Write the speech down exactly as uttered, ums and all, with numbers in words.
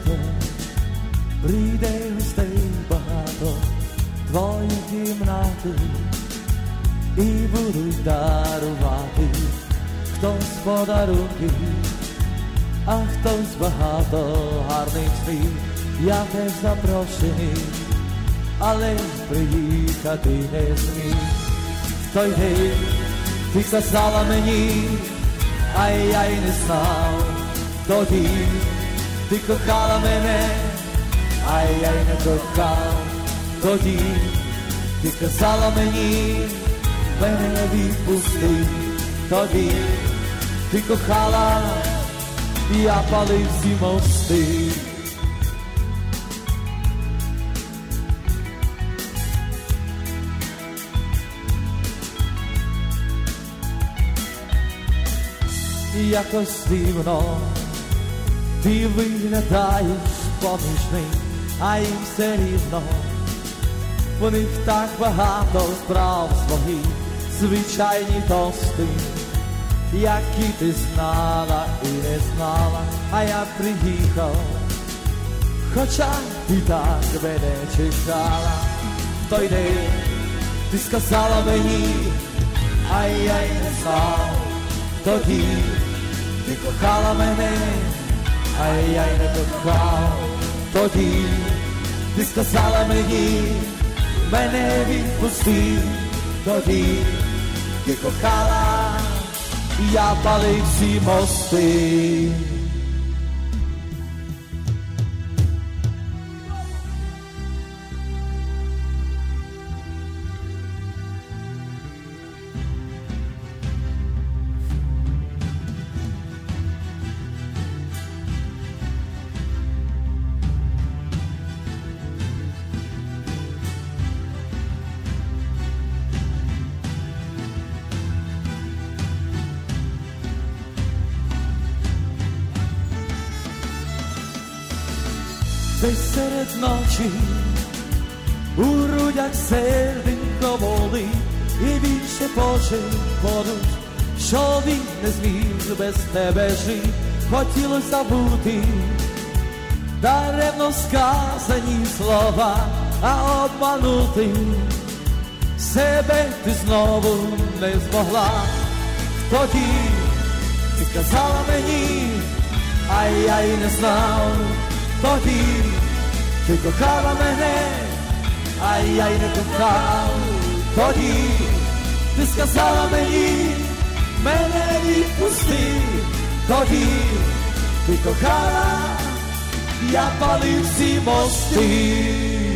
літо, прийде гостей багато, твої кімнати, і будуть дарувати хтось подарунки, а хтось багато гарних слів. Я теж запрошений, але приїхати не зміг. В той день ти сказала мені, а я й не знав. Тоді ти кохала мене, а я й не кохав. Тоді ти казала мені, мене відпусти. Тоді ти кохала, я палив всі мости. Якось дивно ти виглядаєш поміж них, а їм все рівно. В них так багато справ своїх, звичайні тости, які ти знала і не знала, а я приїхав, хоча ти так мене чекала. В той день ти сказала мені, а я й не знав. Тоді ти кохала мене, а я й не кохав. Тоді ти сказала мені, мене відпусти. Тоді ти кохала, я палив всі мости. Десь серед ночі у грудях серденько болить, і більше хоче подуть, що він не зміг без тебе жити. Хотілося забути даремно сказані слова, а обманути себе ти знову не змогла. Тоді ти казала мені, а я й не знав. Тоді ти кохала мене, а я й не кохав. Тоді ти сказала мені, мене відпусти. Тоді ти кохала, я палив всі мости.